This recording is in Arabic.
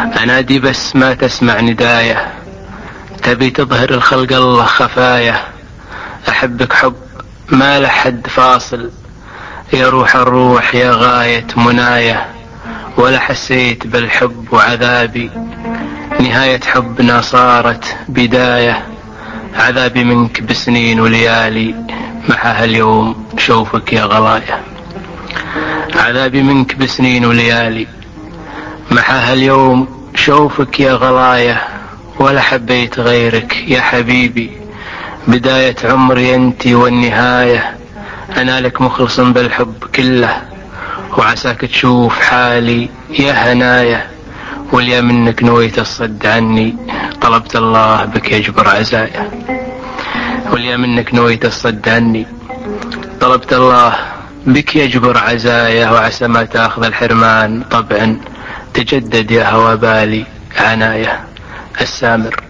أنادي بس ما تسمع نداية، تبي تظهر الخلق الله خفايا. أحبك حب ما لحد فاصل، يا روح الروح يا غاية منايا. ولا حسيت بالحب وعذابي، نهاية حبنا صارت بداية. عذابي منك بسنين وليالي، معها اليوم شوفك يا غلايا. عذابي منك بسنين وليالي، معها اليوم شوفك يا غلايا. ولا حبيت غيرك يا حبيبي، بداية عمري أنتي والنهاية. أنا لك مخلص بالحب كله، وعساك تشوف حالي يا هنايا. واليا منك نويت الصد عني، طلبت الله بك يجبر عزايا. واليا منك نويت الصد عني، طلبت الله بك يجبر عزايا. وعسى ما تاخذ الحرمان طبعا، تجدد يا هوى بالي عناية. السامر.